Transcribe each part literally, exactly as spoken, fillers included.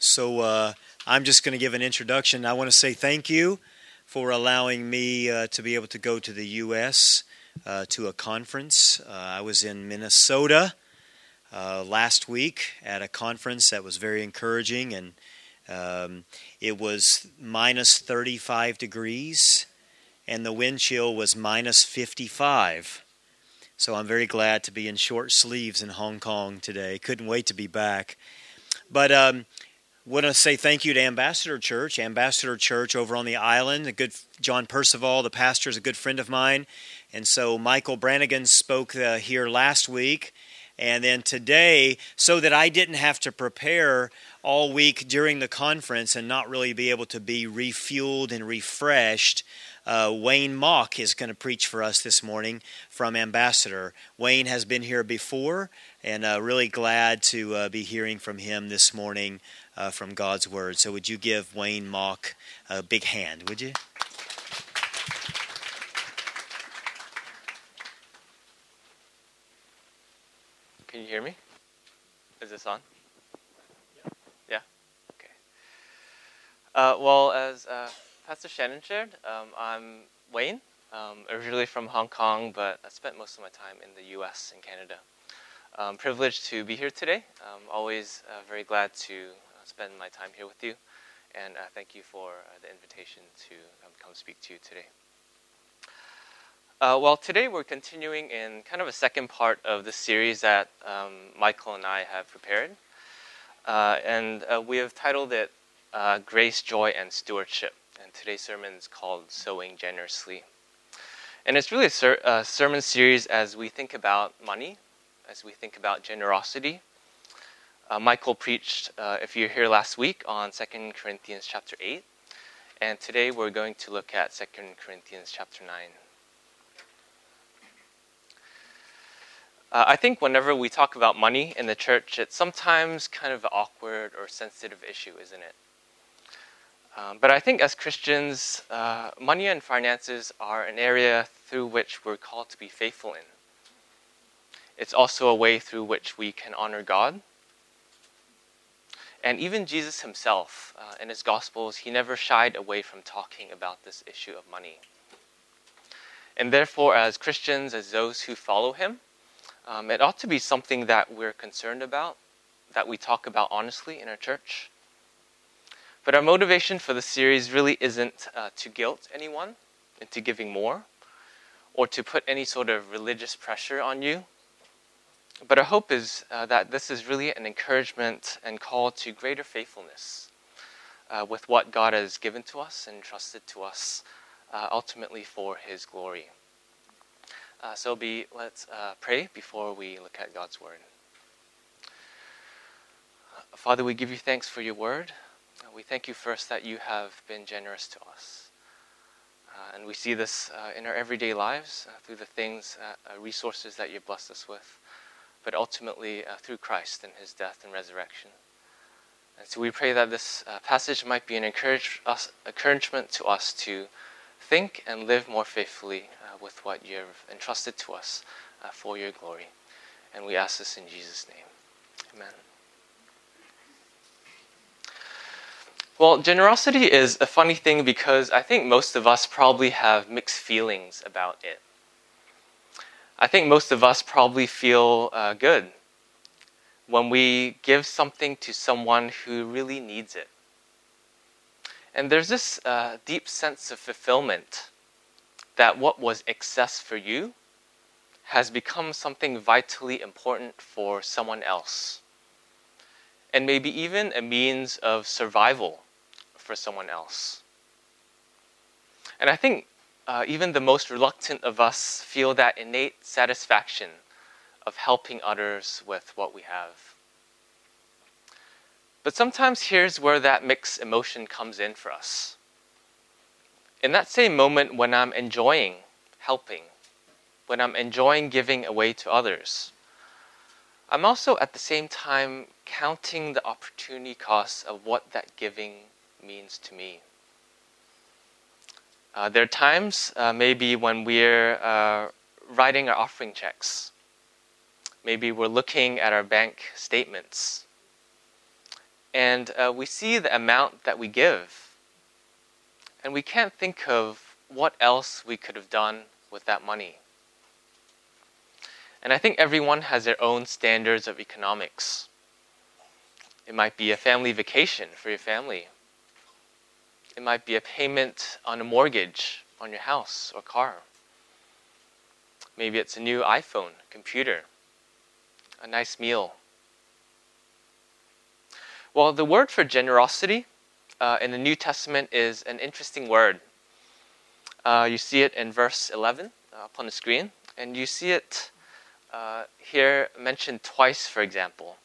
So uh, I'm just going to give an introduction. I want to say thank you for allowing me uh, to be able to go to the U S uh, to a conference. Uh, I was in Minnesota uh, last week at a conference that was very encouraging, and um, it was minus thirty-five degrees, and the wind chill was minus fifty-five. So I'm very glad to be in short sleeves in Hong Kong today. Couldn't wait to be back. But um, want to say thank you to Ambassador Church. Ambassador Church over on the island. The good John Percival, the pastor, is a good friend of mine. And so Michael Brannigan spoke uh, here last week. And then today, so that I didn't have to prepare all week during the conference and not really be able to be refueled and refreshed, Uh, Wayne Mock is going to preach for us this morning from Ambassador. Wayne has been here before, and uh, really glad to uh, be hearing from him this morning uh, from God's Word. So would you give Wayne Mock a big hand, would you? Can you hear me? Is this on? Yeah. Yeah? Okay. Uh, well, as... Uh, Pastor Shannon shared, um, I'm Wayne, um, originally from Hong Kong, but I spent most of my time in the U S and Canada. I'm privileged to be here today. I'm always uh, very glad to uh, spend my time here with you, and uh, thank you for uh, the invitation to um, come speak to you today. Uh, well, today we're continuing in kind of a second part of the series that um, Michael and I have prepared, uh, and uh, we have titled it uh, Grace, Joy, and Stewardship. And today's sermon is called Sowing Generously. And it's really a ser- uh, sermon series as we think about money, as we think about generosity. Uh, Michael preached, uh, if you're here last week, on Second Corinthians chapter eight. And today we're going to look at Second Corinthians chapter nine. Uh, I think whenever we talk about money in the church, it's sometimes kind of an awkward or sensitive issue, isn't it? Um, but I think as Christians, uh, money and finances are an area through which we're called to be faithful in. It's also a way through which we can honor God. And even Jesus himself, uh, in his Gospels, he never shied away from talking about this issue of money. And therefore, as Christians, as those who follow him, um, it ought to be something that we're concerned about, that we talk about honestly in our church. But our motivation for the series really isn't uh, to guilt anyone into giving more or to put any sort of religious pressure on you. But our hope is uh, that this is really an encouragement and call to greater faithfulness uh, with what God has given to us and entrusted to us, uh, ultimately for his glory. Uh, so be, let's uh, pray before we look at God's Word. Father, we give you thanks for your Word. We thank you first that you have been generous to us. Uh, and we see this uh, in our everyday lives uh, through the things, uh, uh, resources that you've blessed us with, but ultimately uh, through Christ and his death and resurrection. And so we pray that this uh, passage might be an encourage us, encouragement to us to think and live more faithfully uh, with what you've entrusted to us uh, for your glory. And we ask this in Jesus' name. Amen. Well, generosity is a funny thing because I think most of us probably have mixed feelings about it. I think most of us probably feel uh, good when we give something to someone who really needs it. And there's this uh, deep sense of fulfillment that what was excess for you has become something vitally important for someone else. And maybe even a means of survival for someone else. And I think uh, even the most reluctant of us feel that innate satisfaction of helping others with what we have. But sometimes here's where that mixed emotion comes in for us. In that same moment when I'm enjoying helping, when I'm enjoying giving away to others, I'm also at the same time counting the opportunity costs of what that giving means to me. Uh, there are times, uh, maybe when we're uh, writing our offering checks. Maybe we're looking at our bank statements. And uh, we see the amount that we give. And we can't think of what else we could have done with that money. And I think everyone has their own standards of economics. It might be a family vacation for your family. It might be a payment on a mortgage on your house or car. Maybe it's a new iPhone, computer, a nice meal. Well, the word for generosity uh, in the New Testament is an interesting word. Uh, you see it in verse eleven uh, up on the screen, and you see it uh, here mentioned twice, for example.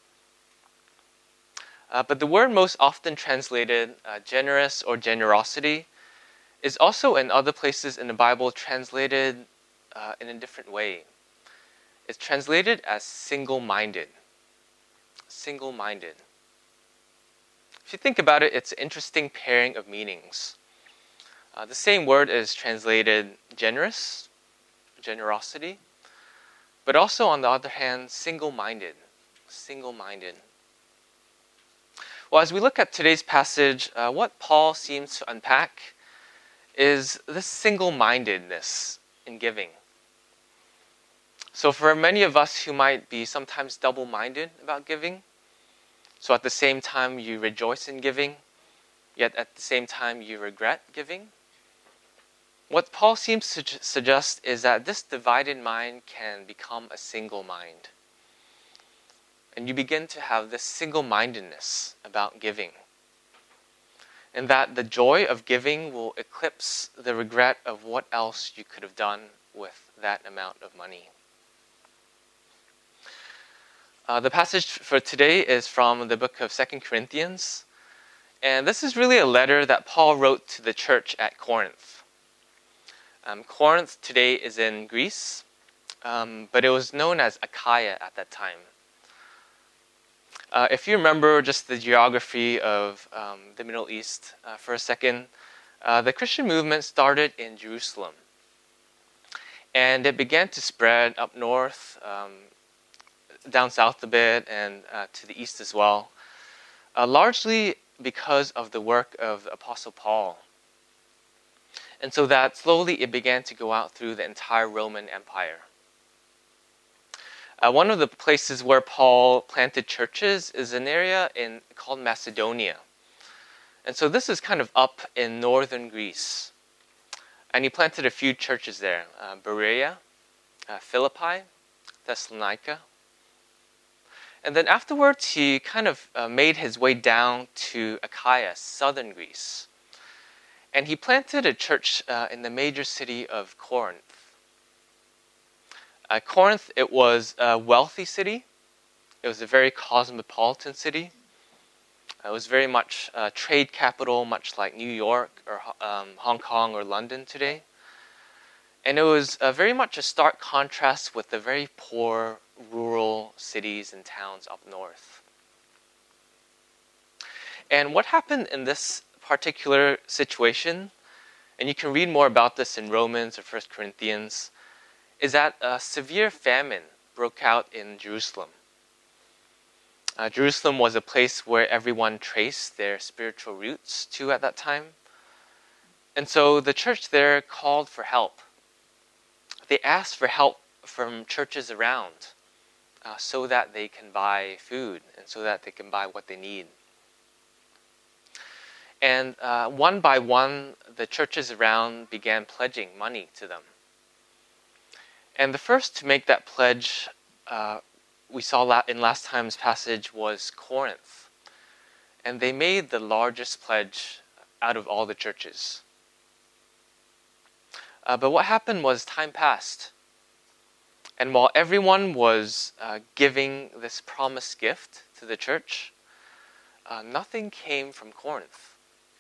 Uh, but the word most often translated uh, generous or generosity is also in other places in the Bible translated uh, in a different way. It's translated as single-minded. Single-minded. If you think about it, it's an interesting pairing of meanings. Uh, the same word is translated generous, generosity, but also on the other hand, single-minded. Single-minded. Well, as we look at today's passage, uh, what Paul seems to unpack is this single-mindedness in giving. So for many of us who might be sometimes double-minded about giving, so at the same time you rejoice in giving, yet at the same time you regret giving, what Paul seems to suggest is that this divided mind can become a single mind. And you begin to have this single-mindedness about giving. And that the joy of giving will eclipse the regret of what else you could have done with that amount of money. Uh, the passage for today is from the book of Second Corinthians. And this is really a letter that Paul wrote to the church at Corinth. Um, Corinth today is in Greece, um, but it was known as Achaia at that time. Uh, if you remember just the geography of um, the Middle East uh, for a second, uh, the Christian movement started in Jerusalem. And it began to spread up north, um, down south a bit, and uh, to the east as well, uh, largely because of the work of the Apostle Paul. And so that slowly it began to go out through the entire Roman Empire. Uh, one of the places where Paul planted churches is an area in called Macedonia. And so this is kind of up in northern Greece. And he planted a few churches there. Uh, Berea, uh, Philippi, Thessalonica. And then afterwards he kind of uh, made his way down to Achaia, southern Greece. And he planted a church uh, in the major city of Corinth. Uh, Corinth, it was a wealthy city. It was a very cosmopolitan city. It was very much a trade capital, much like New York or um, Hong Kong or London today. And it was uh, very much a stark contrast with the very poor rural cities and towns up north. And what happened in this particular situation, and you can read more about this in Romans or First Corinthians, is that a severe famine broke out in Jerusalem. Uh, Jerusalem was a place where everyone traced their spiritual roots to at that time. And so the church there called for help. They asked for help from churches around uh, so that they can buy food and so that they can buy what they need. And uh, one by one, the churches around began pledging money to them. And the first to make that pledge, uh, we saw in last time's passage, was Corinth. And they made the largest pledge out of all the churches. Uh, but what happened was time passed. And while everyone was uh, giving this promised gift to the church, uh, nothing came from Corinth.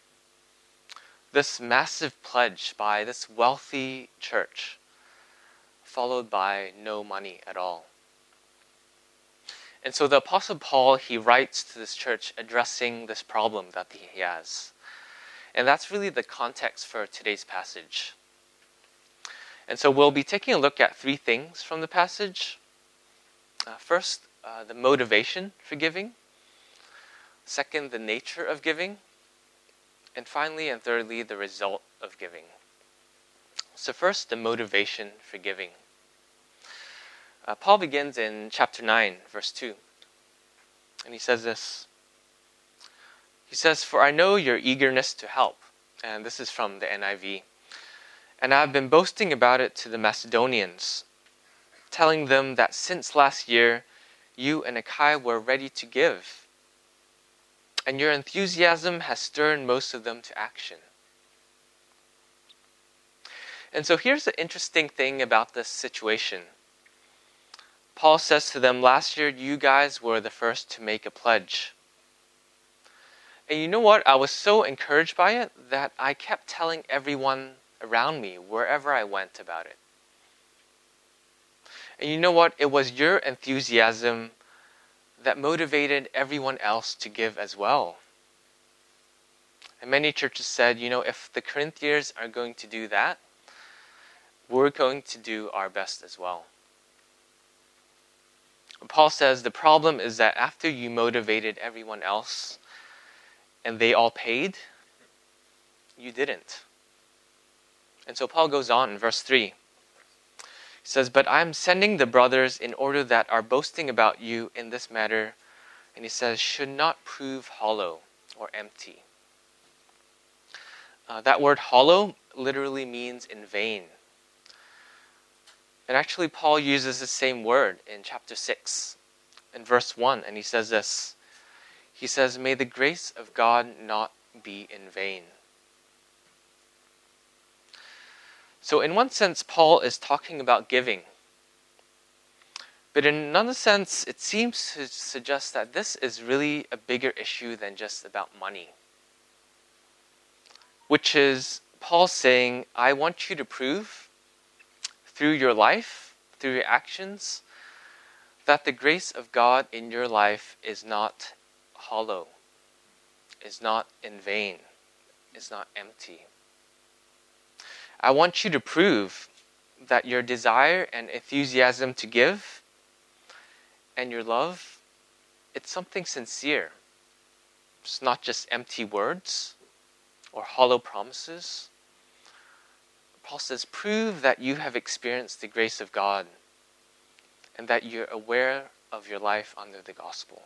This massive pledge by this wealthy church, followed by no money at all. And so the Apostle Paul, he writes to this church addressing this problem that he has. And that's really the context for today's passage. And so we'll be taking a look at three things from the passage. Uh, first, uh, the motivation for giving. Second, the nature of giving. And finally and thirdly, the result of giving. So first, the motivation for giving. Uh, Paul begins in chapter nine, verse two. And he says this. He says, "For I know your eagerness to help." And this is from the N I V. "And I have been boasting about it to the Macedonians, telling them that since last year, you and Achaia were ready to give. And your enthusiasm has stirred most of them to action." And so here's the interesting thing about this situation. Paul says to them, last year you guys were the first to make a pledge. And you know what? I was so encouraged by it that I kept telling everyone around me, wherever I went, about it. And you know what? It was your enthusiasm that motivated everyone else to give as well. And many churches said, you know, if the Corinthians are going to do that, we're going to do our best as well. Paul says the problem is that after you motivated everyone else and they all paid, you didn't. And so Paul goes on in verse three. He says, "But I'm sending the brothers in order that our boasting about you in this matter," and he says, "should not prove hollow or empty." Uh, that word hollow literally means in vain. And actually Paul uses the same word in chapter six, in verse one, and he says this. He says, "May the grace of God not be in vain." So in one sense, Paul is talking about giving. But in another sense, it seems to suggest that this is really a bigger issue than just about money. Which is Paul saying, I want you to prove through your life, through your actions, that the grace of God in your life is not hollow, is not in vain, is not empty. I want you to prove that your desire and enthusiasm to give and your love, it's something sincere. It's not just empty words or hollow promises. Paul says, prove that you have experienced the grace of God and that you're aware of your life under the gospel.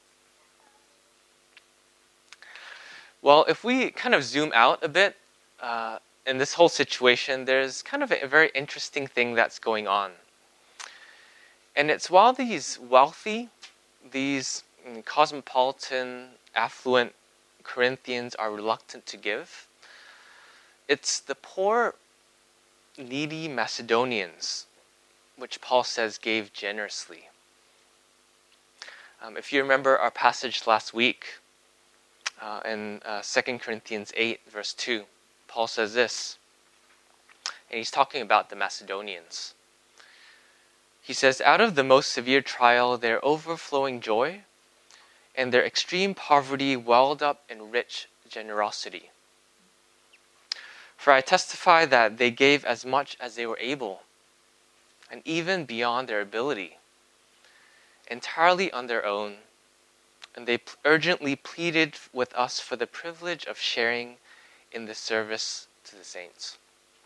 Well, if we kind of zoom out a bit, uh, in this whole situation, there's kind of a very interesting thing that's going on. And it's while these wealthy, these cosmopolitan, affluent Corinthians are reluctant to give, it's the poor, needy Macedonians, which Paul says gave generously. Um, if you remember our passage last week, uh, in uh, Second Corinthians eight, verse two, Paul says this, and he's talking about the Macedonians. He says, out of the most severe trial, their overflowing joy and their extreme poverty welled up in rich generosity. For I testify that they gave as much as they were able, and even beyond their ability, entirely on their own, and they urgently pleaded with us for the privilege of sharing in the service to the saints.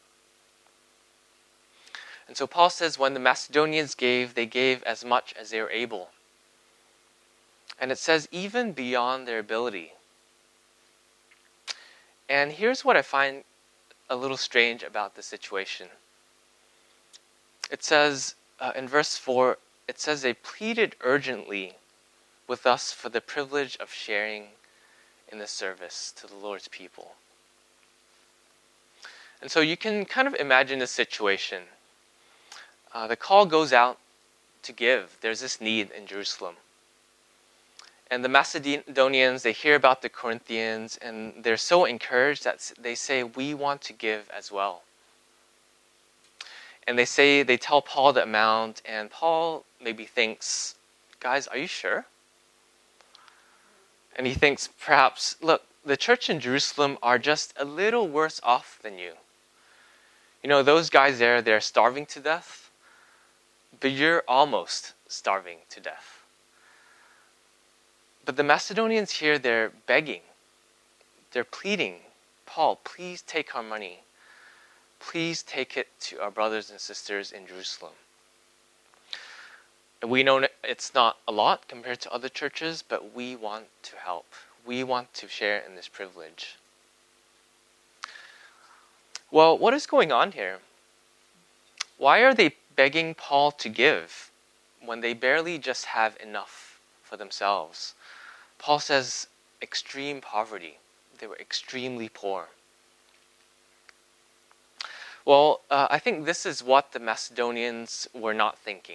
And so Paul says when the Macedonians gave, they gave as much as they were able. And it says even beyond their ability. And here's what I find a little strange about the situation. It says uh, in verse four, it says they pleaded urgently with us for the privilege of sharing in the service to the Lord's people. And so you can kind of imagine the situation. Uh, the call goes out to give. There's this need in Jerusalem. And the Macedonians, they hear about the Corinthians, and they're so encouraged that they say, we want to give as well. And they say, they tell Paul the amount, and Paul maybe thinks, guys, are you sure? And he thinks, perhaps, look, the church in Jerusalem are just a little worse off than you. You know, those guys there, they're starving to death, but you're almost starving to death. But the Macedonians here, they're begging. They're pleading, Paul, please take our money. Please take it to our brothers and sisters in Jerusalem. And we know it's not a lot compared to other churches, but we want to help. We want to share in this privilege. Well, what is going on here? Why are they begging Paul to give when they barely just have enough for themselves? Paul says extreme poverty. They were extremely poor. Well, uh, I think this is what the Macedonians were not thinking.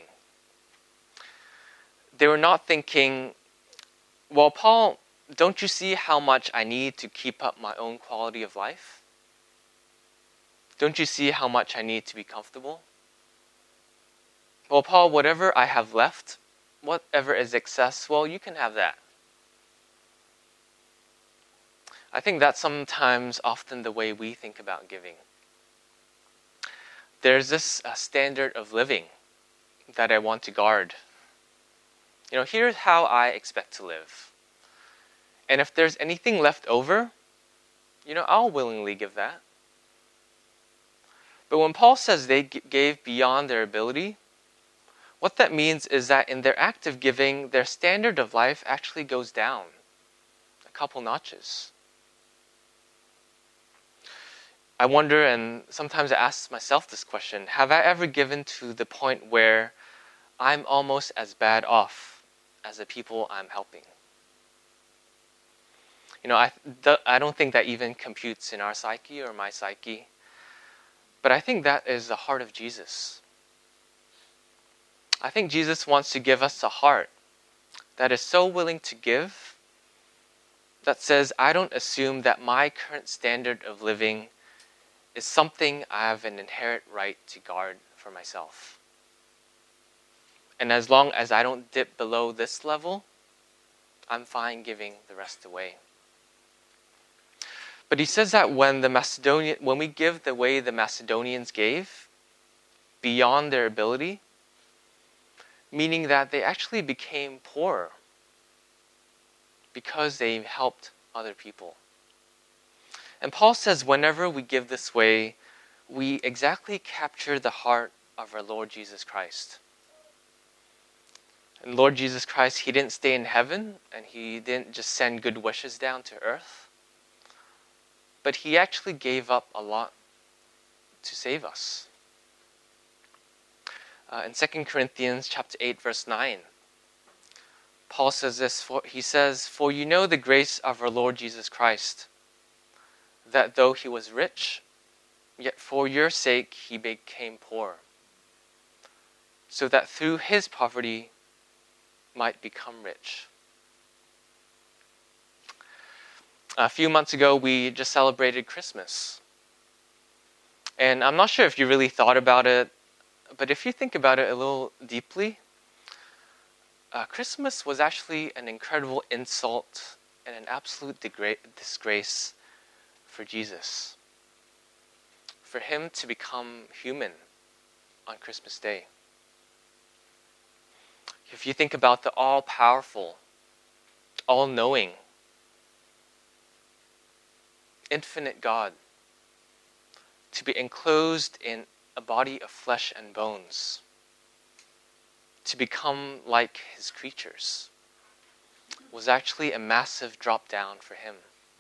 They were not thinking, well, Paul, don't you see how much I need to keep up my own quality of life? Don't you see how much I need to be comfortable? Well, Paul, whatever I have left, whatever is excess, well, you can have that. I think that's sometimes often the way we think about giving. There's this uh, standard of living that I want to guard. You know, here's how I expect to live. And if there's anything left over, you know, I'll willingly give that. But when Paul says they g- gave beyond their ability, what that means is that in their act of giving, their standard of life actually goes down a couple notches. I wonder, and sometimes I ask myself this question, have I ever given to the point where I'm almost as bad off as the people I'm helping? You know, I, I don't think that even computes in our psyche or my psyche. But I think that is the heart of Jesus. I think Jesus wants to give us a heart that is so willing to give, that says, I don't assume that my current standard of living is something I have an inherent right to guard for myself. And as long as I don't dip below this level, I'm fine giving the rest away. But he says that when the Macedonian, when we give the way the Macedonians gave, beyond their ability, meaning that they actually became poorer because they helped other people. And Paul says whenever we give this way, we exactly capture the heart of our Lord Jesus Christ. And Lord Jesus Christ, he didn't stay in heaven and he didn't just send good wishes down to earth, but he actually gave up a lot to save us. Uh, in Second Corinthians chapter eight, verse nine, Paul says this, for, he says, "For you know the grace of our Lord Jesus Christ, that though he was rich, yet for your sake he became poor, so that through his poverty might become rich." A few months ago, we just celebrated Christmas. And I'm not sure if you really thought about it, but if you think about it a little deeply, uh, Christmas was actually an incredible insult and an absolute degra- disgrace for Jesus. For him to become human on Christmas Day. If you think about the all-powerful, all-knowing, infinite God, to be enclosed in a body of flesh and bones, to become like his creatures, was actually a massive drop down for him.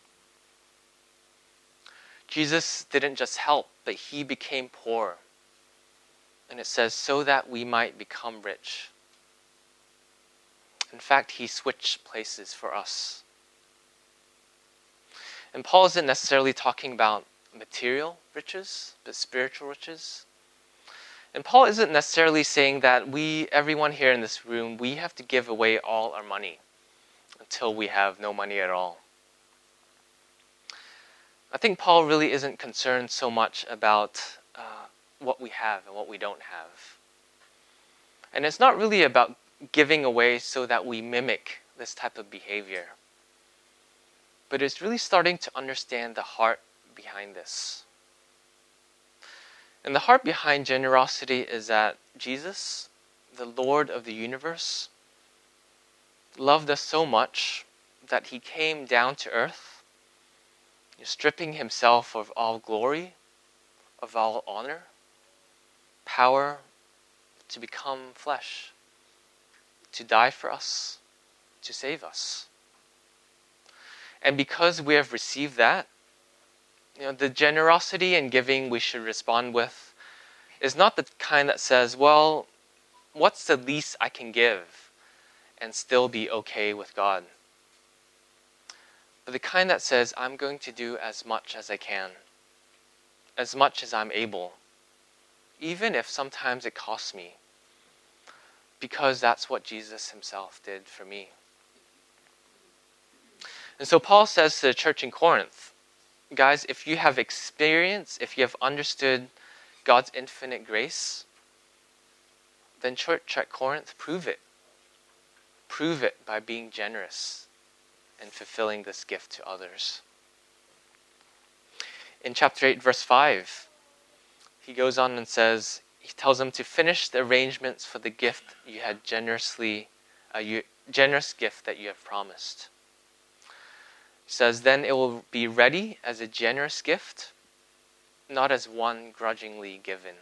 Jesus didn't just help, but he became poor. And it says, so that we might become rich. In fact, he switched places for us. And Paul isn't necessarily talking about material riches, but spiritual riches. And Paul isn't necessarily saying that we, everyone here in this room, we have to give away all our money until we have no money at all. I think Paul really isn't concerned so much about uh, what we have and what we don't have. And it's not really about giving away so that we mimic this type of behavior. But it's really starting to understand the heart behind this. And the heart behind generosity is that Jesus, the Lord of the universe, loved us so much that he came down to earth, stripping himself of all glory, of all honor, power, to become flesh, to die for us, to save us. And because we have received that, you know, the generosity and giving we should respond with is not the kind that says, well, what's the least I can give and still be okay with God? But the kind that says, I'm going to do as much as I can, as much as I'm able, even if sometimes it costs me, because that's what Jesus himself did for me. And so Paul says to the church in Corinth, guys, if you have experienced, if you have understood God's infinite grace, then church at Corinth, prove it. Prove it by being generous and fulfilling this gift to others. In chapter eight, verse five, he goes on and says, he tells them to finish the arrangements for the gift you had generously, uh, you, generous gift that you have promised. He says, then it will be ready as a generous gift, not as one grudgingly given.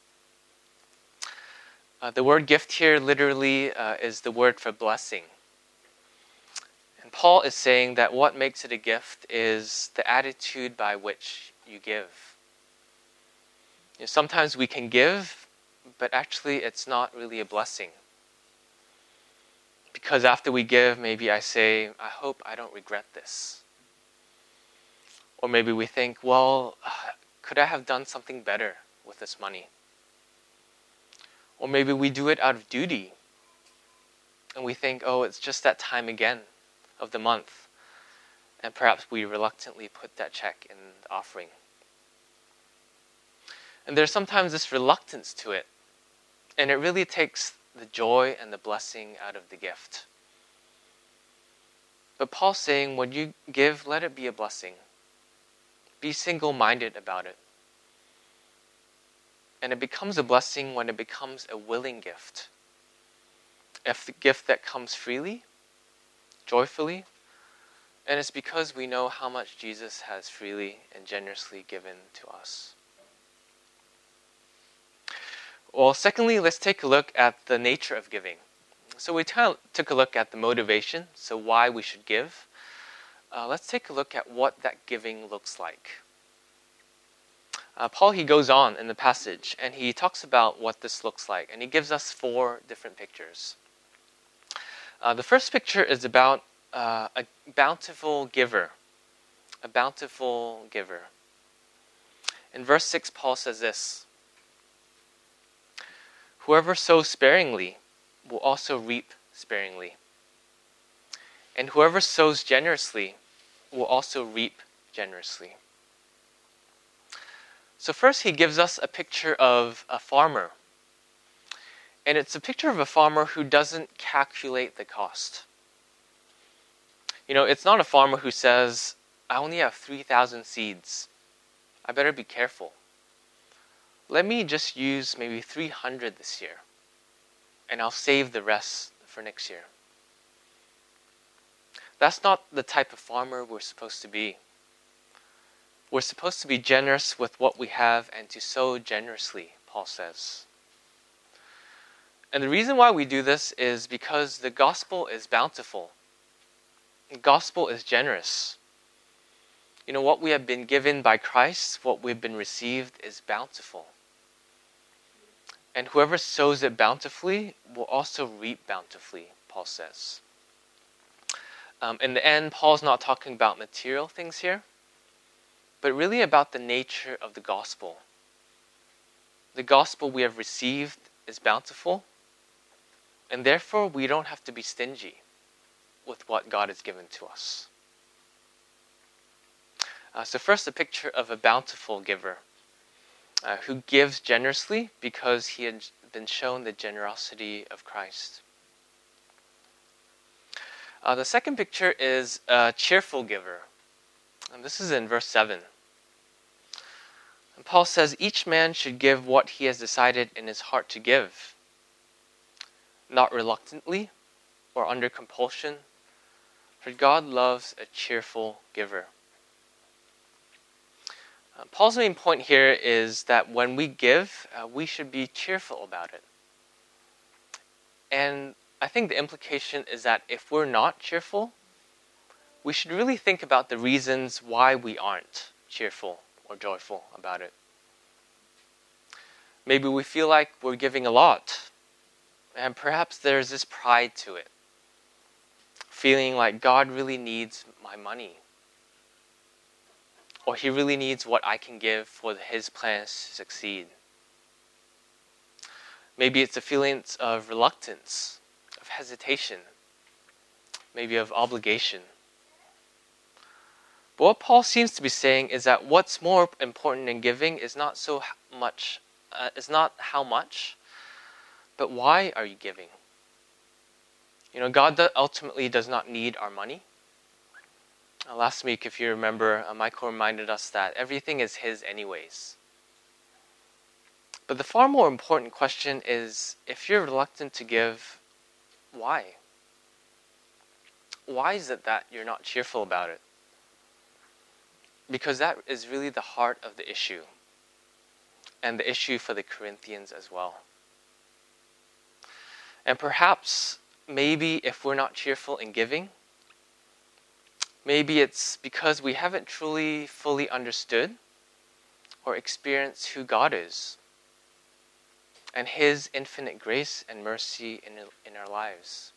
Uh, the word gift here literally uh, is the word for blessing. And Paul is saying that what makes it a gift is the attitude by which you give. You know, sometimes we can give, but actually it's not really a blessing. Because after we give, maybe I say, I hope I don't regret this. Or maybe we think, well, could I have done something better with this money? Or maybe we do it out of duty. And we think, oh, it's just that time again of the month. And perhaps we reluctantly put that check in the offering. And there's sometimes this reluctance to it. And it really takes the joy and the blessing out of the gift. But Paul's saying, when you give, let it be a blessing. Be single-minded about it. And it becomes a blessing when it becomes a willing gift. If the gift that comes freely, joyfully, and it's because we know how much Jesus has freely and generously given to us. Well, secondly, let's take a look at the nature of giving. So we t- took a look at the motivation, so why we should give. Uh, let's take a look at what that giving looks like. Uh, Paul, he goes on in the passage, and he talks about what this looks like, and he gives us four different pictures. Uh, the first picture is about uh, a bountiful giver, a bountiful giver. In verse six, Paul says this, whoever sows sparingly will also reap sparingly. And whoever sows generously will also reap generously. So first he gives us a picture of a farmer. And it's a picture of a farmer who doesn't calculate the cost. You know, it's not a farmer who says, I only have three thousand seeds. I better be careful. Let me just use maybe three hundred this year, and I'll save the rest for next year. That's not the type of farmer we're supposed to be. We're supposed to be generous with what we have and to sow generously, Paul says. And the reason why we do this is because the gospel is bountiful. The gospel is generous. You know, what we have been given by Christ, what we've been received is bountiful. And whoever sows it bountifully will also reap bountifully, Paul says. Um, in the end, Paul's not talking about material things here, but really about the nature of the gospel. The gospel we have received is bountiful, and therefore we don't have to be stingy with what God has given to us. Uh, so first, a picture of a bountiful giver. Uh, who gives generously because he had been shown the generosity of Christ. Uh, the second picture is a cheerful giver. And this is in verse seven. And Paul says, each man should give what he has decided in his heart to give. Not reluctantly, or under compulsion, for God loves a cheerful giver. Uh, Paul's main point here is that when we give, uh, we should be cheerful about it. And I think the implication is that if we're not cheerful, we should really think about the reasons why we aren't cheerful or joyful about it. Maybe we feel like we're giving a lot, and perhaps there's this pride to it, feeling like God really needs my money, or He really needs what I can give for His plans to succeed. Maybe it's a feeling of reluctance, of hesitation, maybe of obligation. But what Paul seems to be saying is that what's more important in giving is not so much, uh, is not how much, but why are you giving? You know, God ultimately does not need our money. Uh, last week, if you remember, uh, Michael reminded us that everything is His anyways. But the far more important question is, if you're reluctant to give, why? Why is it that you're not cheerful about it? Because that is really the heart of the issue, and the issue for the Corinthians as well. And perhaps, maybe if we're not cheerful in giving, maybe it's because we haven't truly fully understood or experienced who God is and His infinite grace and mercy in, in our lives.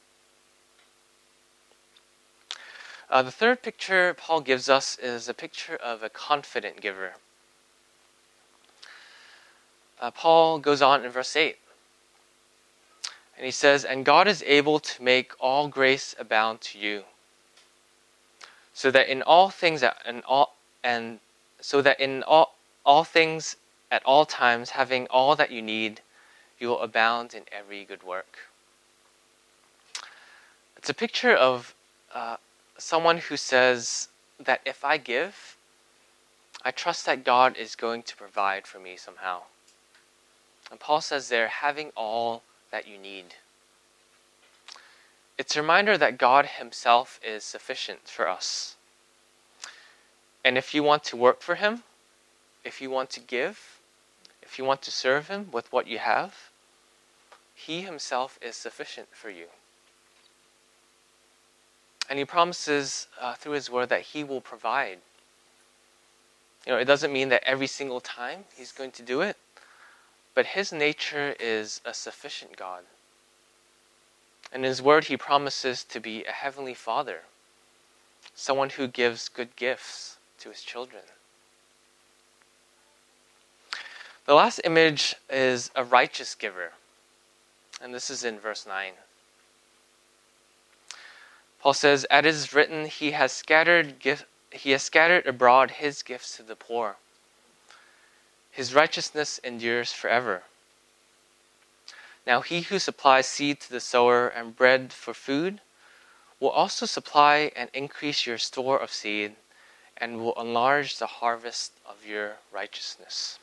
Uh, the third picture Paul gives us is a picture of a confident giver. Uh, Paul goes on in verse eight. And he says, "And God is able to make all grace abound to you, so that in all things and all and so that in all all things at all times, having all that you need, you will abound in every good work." It's a picture of uh, someone who says that if I give, I trust that God is going to provide for me somehow. And Paul says there, having all that you need. It's a reminder that God Himself is sufficient for us. And if you want to work for Him, if you want to give, if you want to serve Him with what you have, He Himself is sufficient for you. And He promises uh, through His word that He will provide. You know, it doesn't mean that every single time He's going to do it, but His nature is a sufficient God. And in His word, He promises to be a heavenly Father, someone who gives good gifts to His children. The last image is a righteous giver, and this is in verse nine. Paul says, "As it is written, He has scattered gift, He has scattered abroad His gifts to the poor. His righteousness endures forever. Now He who supplies seed to the sower and bread for food will also supply and increase your store of seed and will enlarge the harvest of your righteousness."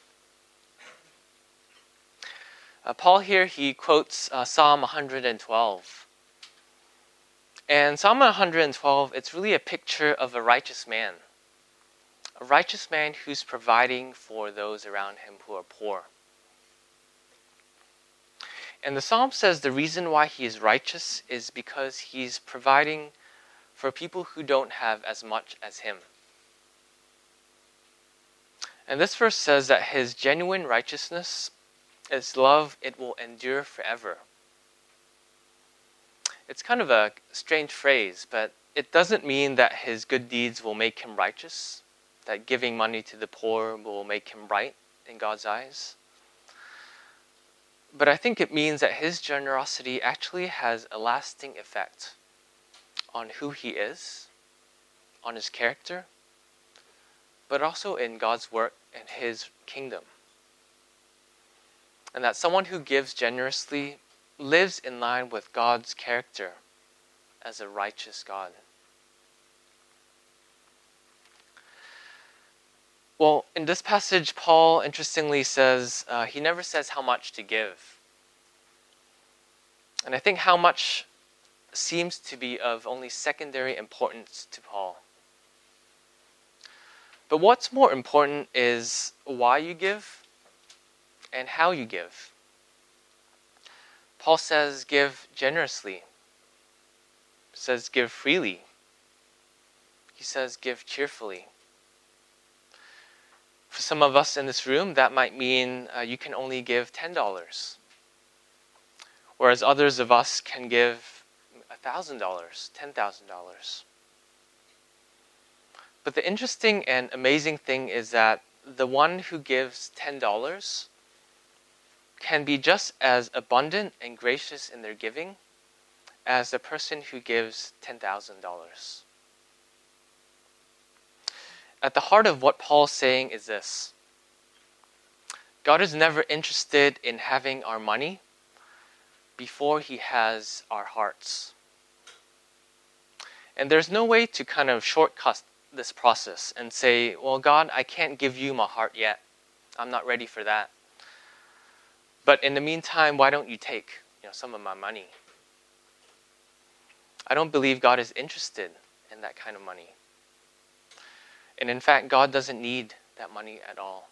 Uh, Paul here, he quotes uh, Psalm one hundred twelve. And Psalm one hundred twelve, it's really a picture of a righteous man. A righteous man who's providing for those around him who are poor. And the Psalm says the reason why he is righteous is because he's providing for people who don't have as much as him. And this verse says that his genuine righteousness, his love, it will endure forever. It's kind of a strange phrase, but it doesn't mean that his good deeds will make him righteous, that giving money to the poor will make him right in God's eyes. But I think it means that his generosity actually has a lasting effect on who he is, on his character, but also in God's work and His kingdom. And that someone who gives generously lives in line with God's character as a righteous God. Well, in this passage, Paul interestingly says, uh, he never says how much to give. And I think how much seems to be of only secondary importance to Paul. But what's more important is why you give and how you give. Paul says give generously. He says give freely. He says give cheerfully. For some of us in this room, that might mean uh, you can only give ten dollars. Whereas others of us can give one thousand dollars, ten thousand dollars. But the interesting and amazing thing is that the one who gives ten dollars can be just as abundant and gracious in their giving as the person who gives ten thousand dollars. At the heart of what Paul's saying is this: God is never interested in having our money before he has our hearts. And there's no way to kind of shortcut this process and say, well, God, I can't give you my heart yet. I'm not ready for that. But in the meantime, why don't you take, you know, some of my money? I don't believe God is interested in that kind of money. And in fact, God doesn't need that money at all.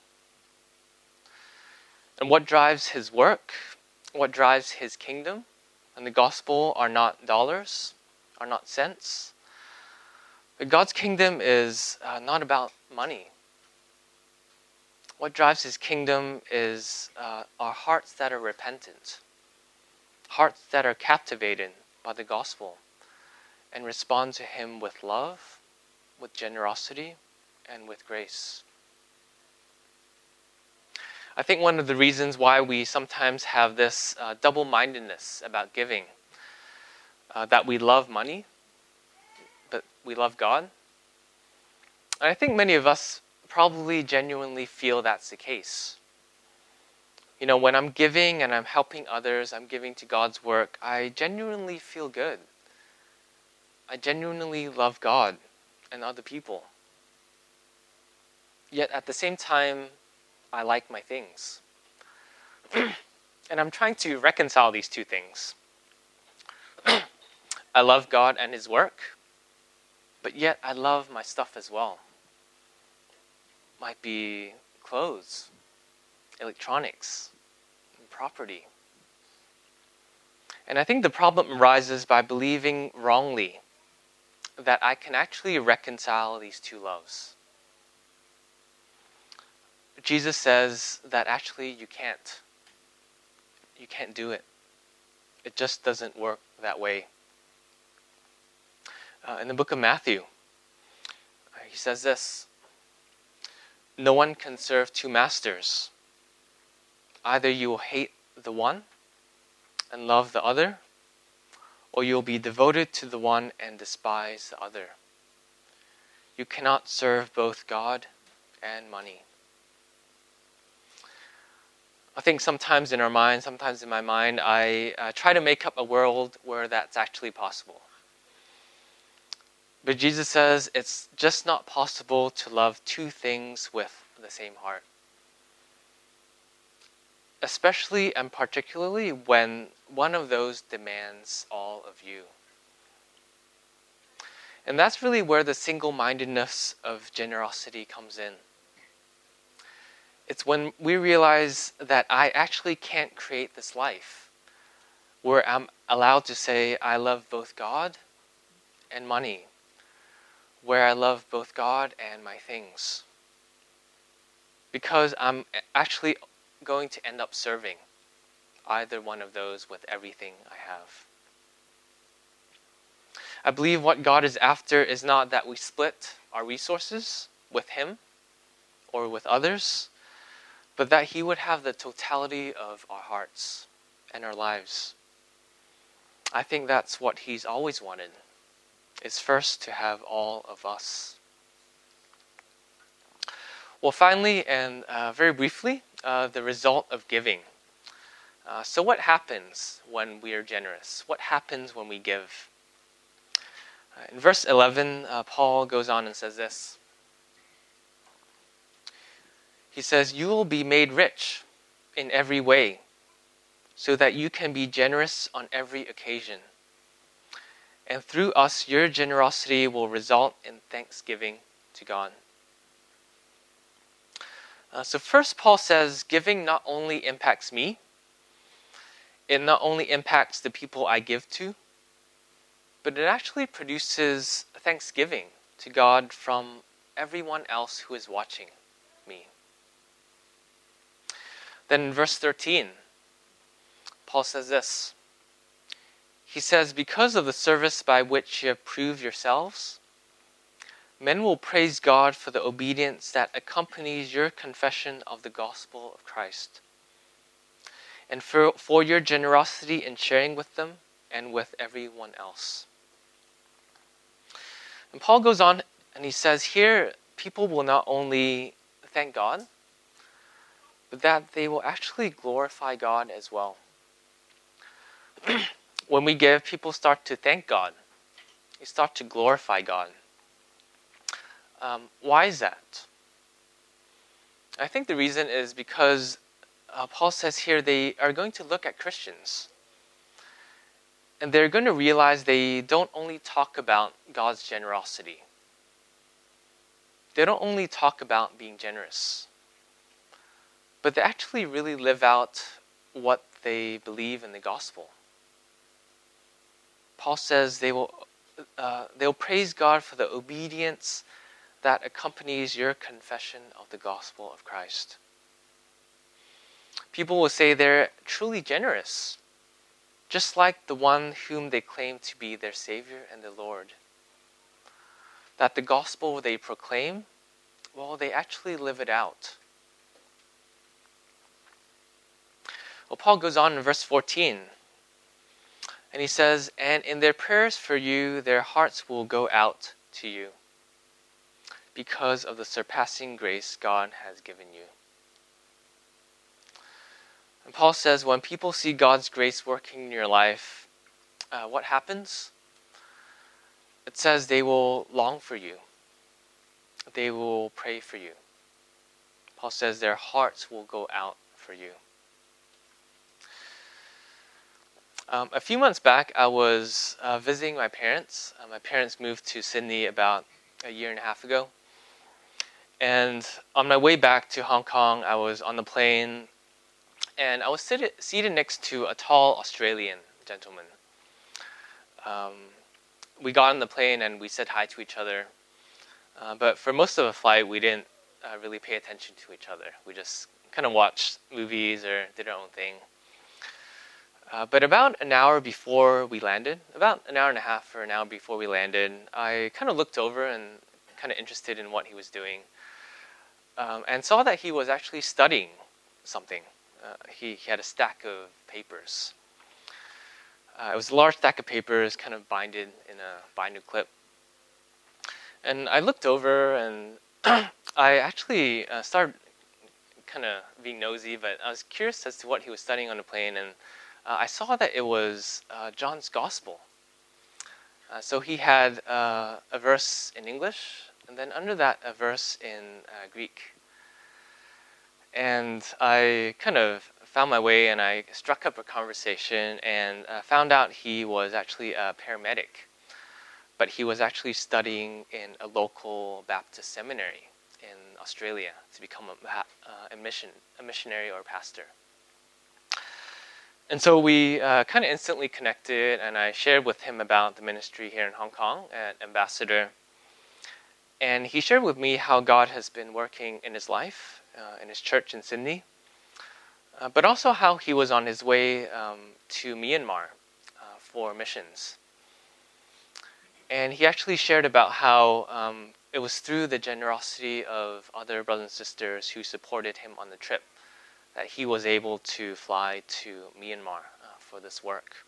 And what drives his work, what drives his kingdom and the gospel are not dollars, are not cents. But God's kingdom is uh, not about money. What drives his kingdom is uh, our hearts that are repentant, hearts that are captivated by the gospel and respond to him with love, with generosity, and with grace. I think one of the reasons why we sometimes have this uh, double-mindedness about giving, uh, that we love money, but we love God. And I think many of us probably genuinely feel that's the case. You know, when I'm giving and I'm helping others, I'm giving to God's work, I genuinely feel good. I genuinely love God and other people. Yet at the same time, I like my things. And I'm trying to reconcile these two things. I love God and his work, but yet I love my stuff as well. Might be clothes, electronics, property. And I think the problem arises by believing wrongly that I can actually reconcile these two loves. Jesus says that actually you can't. You can't do it. It just doesn't work that way. Uh, in the book of Matthew, uh, he says this: no one can serve two masters. Either you will hate the one and love the other, or you will be devoted to the one and despise the other. You cannot serve both God and money. I think sometimes in our mind, sometimes in my mind, I uh, try to make up a world where that's actually possible. But Jesus says it's just not possible to love two things with the same heart. Especially and particularly when one of those demands all of you. And that's really where the single-mindedness of generosity comes in. It's when we realize that I actually can't create this life where I'm allowed to say I love both God and money, where I love both God and my things. Because I'm actually going to end up serving either one of those with everything I have. I believe what God is after is not that we split our resources with him or with others, but that he would have the totality of our hearts and our lives. I think that's what he's always wanted, is first to have all of us. Well, finally, and uh, very briefly, uh, the result of giving. Uh, so what happens when we are generous? What happens when we give? Uh, in verse eleven, uh, Paul goes on and says this. He says, you will be made rich in every way, so that you can be generous on every occasion. And through us, your generosity will result in thanksgiving to God. Uh, so first, Paul says, giving not only impacts me, it not only impacts the people I give to, but it actually produces thanksgiving to God from everyone else who is watching me. Then in verse thirteen, Paul says this. He says, because of the service by which you have proved yourselves, men will praise God for the obedience that accompanies your confession of the gospel of Christ, and for, for your generosity in sharing with them and with everyone else. And Paul goes on and he says here, people will not only thank God, but that they will actually glorify God as well. When we give, people start to thank God. They start to glorify God. Um, why is that? I think the reason is because uh, Paul says here they are going to look at Christians. And they're going to realize they don't only talk about God's generosity. They don't only talk about being generous. But they actually really live out what they believe in the gospel. Paul says they will uh, they'll praise God for the obedience that accompanies your confession of the gospel of Christ. People will say they're truly generous, just like the one whom they claim to be their Savior and the Lord. That the gospel they proclaim, well, they actually live it out. Well, Paul goes on in verse fourteen. And he says, and in their prayers for you, their hearts will go out to you because of the surpassing grace God has given you. And Paul says, when people see God's grace working in your life, uh, what happens? It says they will long for you. They will pray for you. Paul says their hearts will go out for you. Um, a few months back, I was uh, visiting my parents. Uh, my parents moved to Sydney about a year and a half ago. And on my way back to Hong Kong, I was on the plane, and I was seated, seated next to a tall Australian gentleman. Um, we got on the plane and we said hi to each other. Uh, but for most of the flight, we didn't uh, really pay attention to each other. We just kind of watched movies or did our own thing. Uh, but about an hour before we landed, about an hour and a half or an hour before we landed, I kind of looked over and kind of interested in what he was doing, um, and saw that he was actually studying something. Uh, he, he had a stack of papers. Uh, it was a large stack of papers, kind of binded in a binder clip. And I looked over, and I actually uh, started kind of being nosy, but I was curious as to what he was studying on the plane, and Uh, I saw that it was uh, John's Gospel. Uh, so he had uh, a verse in English, and then under that, a verse in uh, Greek. And I kind of found my way, and I struck up a conversation, and uh, found out he was actually a paramedic. But he was actually studying in a local Baptist seminary in Australia to become a, uh, a, mission, a missionary or pastor. And so we uh, kind of instantly connected, and I shared with him about the ministry here in Hong Kong at Ambassador. And he shared with me how God has been working in his life, uh, in his church in Sydney, uh, but also how he was on his way um, to Myanmar uh, for missions. And he actually shared about how um, it was through the generosity of other brothers and sisters who supported him on the trip that he was able to fly to Myanmar uh, for this work.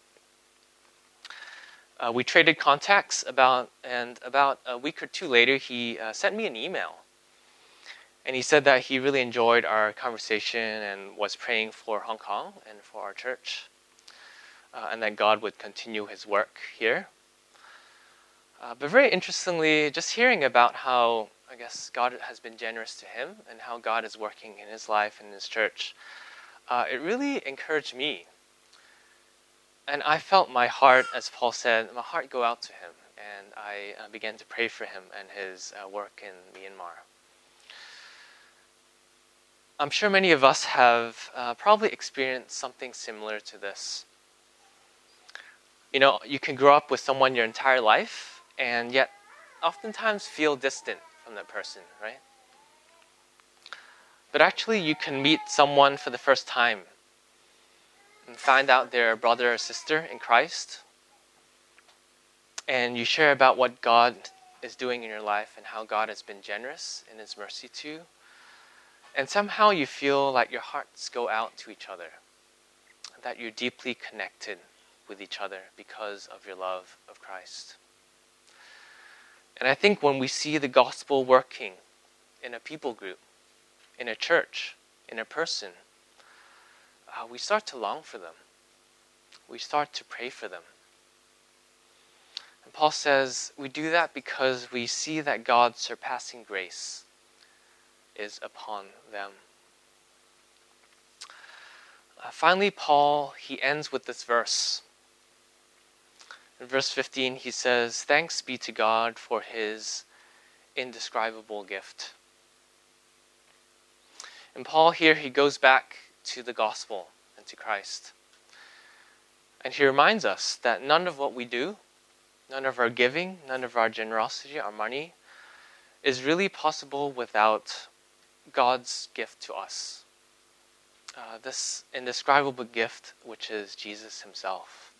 Uh, we traded contacts about, and about a week or two later, he uh, sent me an email. And he said that he really enjoyed our conversation and was praying for Hong Kong and for our church, uh, and that God would continue his work here. Uh, but very interestingly, just hearing about how I guess God has been generous to him and how God is working in his life and his church, uh, it really encouraged me. And I felt my heart, as Paul said, my heart go out to him. And I uh, began to pray for him and his uh, work in Myanmar. I'm sure many of us have uh, probably experienced something similar to this. You know, you can grow up with someone your entire life and yet oftentimes feel distant from that person, right? But actually you can meet someone for the first time and find out they're a brother or sister in Christ, and you share about what God is doing in your life and how God has been generous in His mercy to you. And somehow you feel like your hearts go out to each other, that you're deeply connected with each other because of your love of Christ. And I think when we see the gospel working in a people group, in a church, in a person, uh, we start to long for them. We start to pray for them. And Paul says we do that because we see that God's surpassing grace is upon them. Uh, finally, Paul, he ends with this verse. In verse fifteen, he says, "Thanks be to God for His indescribable gift." And Paul here, he goes back to the gospel and to Christ. And he reminds us that none of what we do, none of our giving, none of our generosity, our money, is really possible without God's gift to us. Uh, this indescribable gift, which is Jesus Himself.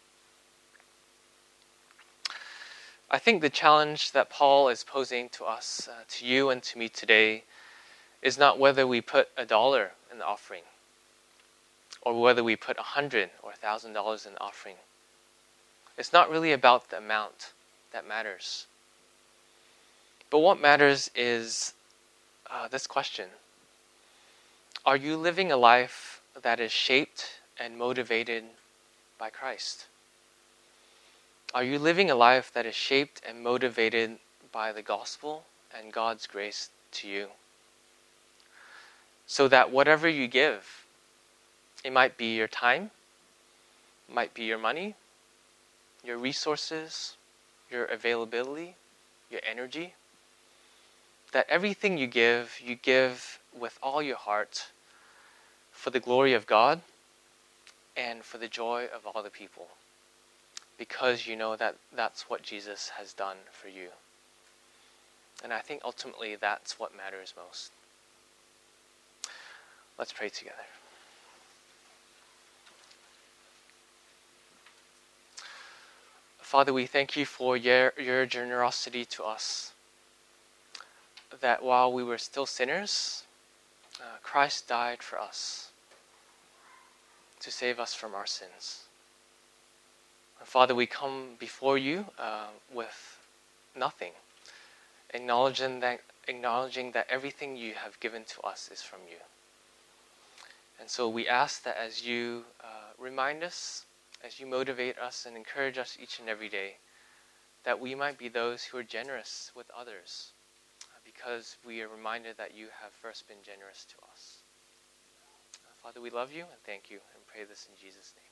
I think the challenge that Paul is posing to us, uh, to you and to me today, is not whether we put a dollar in the offering, or whether we put a hundred or a thousand dollars in the offering. It's not really about the amount that matters. But what matters is uh, this question. Are you living a life that is shaped and motivated by Christ? Are you living a life that is shaped and motivated by the gospel and God's grace to you? So that whatever you give, it might be your time, it might be your money, your resources, your availability, your energy, that everything you give, you give with all your heart for the glory of God and for the joy of all the people, because you know that that's what Jesus has done for you. And I think ultimately that's what matters most. Let's pray together. Father, we thank you for your, your generosity to us, that while we were still sinners, uh, Christ died for us to save us from our sins. And Father, we come before you uh, with nothing, acknowledging that, acknowledging that everything you have given to us is from you. And so we ask that as you uh, remind us, as you motivate us and encourage us each and every day, that we might be those who are generous with others, because we are reminded that you have first been generous to us. Father, we love you and thank you and pray this in Jesus' name.